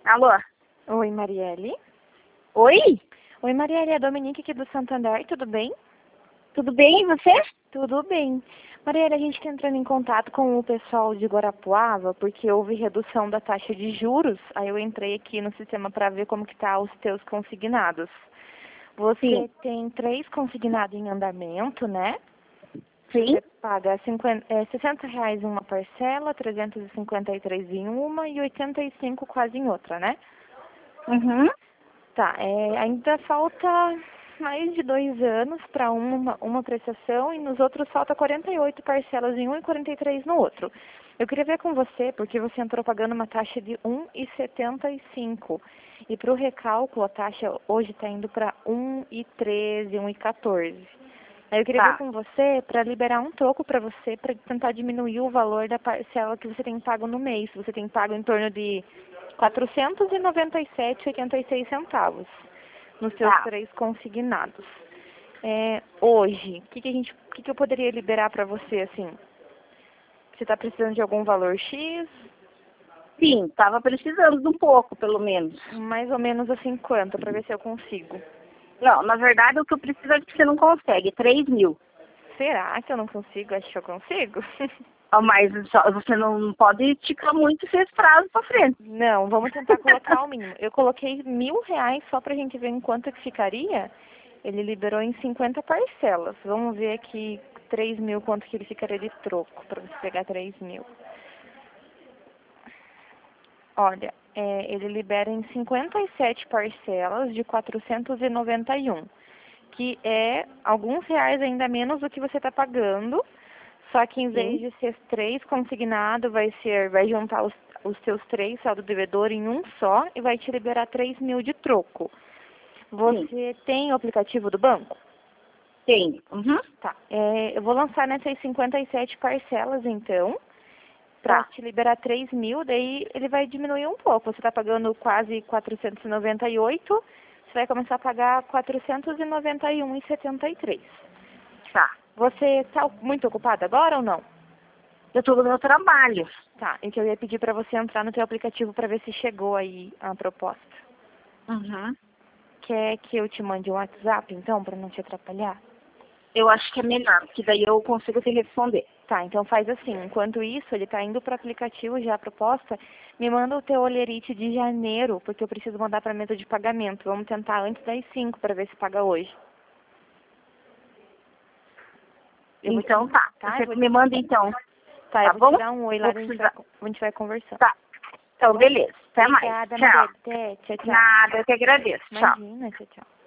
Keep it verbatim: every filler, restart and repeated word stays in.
Alô? Oi, Marielle. Oi? Oi, Marielle, é a Dominique aqui do Santander, tudo bem? Tudo bem, e você? Tudo bem. Marielle, a gente está entrando em contato com o pessoal de Guarapuava, porque houve redução da taxa de juros, aí eu entrei aqui no sistema para ver como que tá os teus consignados. Você Sim. tem três consignados em andamento, né? Sim. Você paga cinquenta, é, sessenta reais em uma parcela, trezentos e cinquenta e três em uma e oitenta e cinco quase em outra, né? Uhum. Tá, é, ainda falta mais de dois anos para uma, uma prestação e nos outros falta quarenta e oito parcelas em um e quarenta e três no outro. Eu queria ver com você, porque você entrou pagando uma taxa de um e setenta e cinco. E para o recálculo, a taxa hoje está indo para um e treze, um e quatorze. Aí eu queria ver Tá. com você para liberar um troco para você, para tentar diminuir o valor da parcela que você tem pago no mês. Você tem pago em torno de quatrocentos e noventa e sete reais e oitenta e seis centavos nos seus Tá. três consignados. É, hoje, o que, que a gente, que, que eu poderia liberar para você assim? Você está precisando de algum valor X? Sim, tava precisando de um pouco, pelo menos. Mais ou menos assim quanto, para ver se eu consigo. Não, na verdade o que eu preciso é que você não consegue, três mil. Será que eu não consigo? Acho que eu consigo. Ah, mas só- você não pode esticar muito esse prazo pra frente. Não, vamos tentar colocar o mínimo. Eu coloquei mil reais só pra gente ver em quanto que ficaria. Ele liberou em cinquenta parcelas. Vamos ver aqui três mil, quanto que ele ficaria de troco para você pegar três mil. Olha, é, ele libera em cinquenta e sete parcelas de quatrocentos e noventa e um, que é alguns reais ainda menos do que você está pagando. Só que em vez Sim. de ser três consignado, vai ser, vai juntar os, os seus três saldo devedor em um só e vai te liberar três mil de troco. Sim. Você tem o aplicativo do banco? Tem. Uhum. Tá. É, eu vou lançar nessas cinquenta e sete parcelas, então, para Tá. te liberar três mil, daí ele vai diminuir um pouco. Você está pagando quase quatrocentos e noventa e oito, você vai começar a pagar quatrocentos e noventa e um e setenta e três. Tá. Você está muito ocupado agora ou não? Eu tô no meu trabalho. Tá, e que eu ia pedir para você entrar no teu aplicativo para ver se chegou aí a proposta. Uhum. Quer que eu te mande um WhatsApp, então, para não te atrapalhar? Eu acho que é melhor, porque daí eu consigo te responder. Tá, então faz assim, enquanto isso, ele tá indo para o aplicativo já a proposta, me manda o teu olerite de janeiro, porque eu preciso mandar para a mesa de pagamento. Vamos tentar antes das cinco para ver se paga hoje. Eu vou te- Então tá. tá, eu Você vou me te- manda então. tá, eu Tá vou bom? te dar um oi lá, Vou a gente vai, precisar. a gente vai conversando. Tá. Então, beleza. Até mais. Obrigada, Tchau. Maria. Até, tchau, tchau. Nada, eu que agradeço. Tchau. Imagina, tchau, tchau.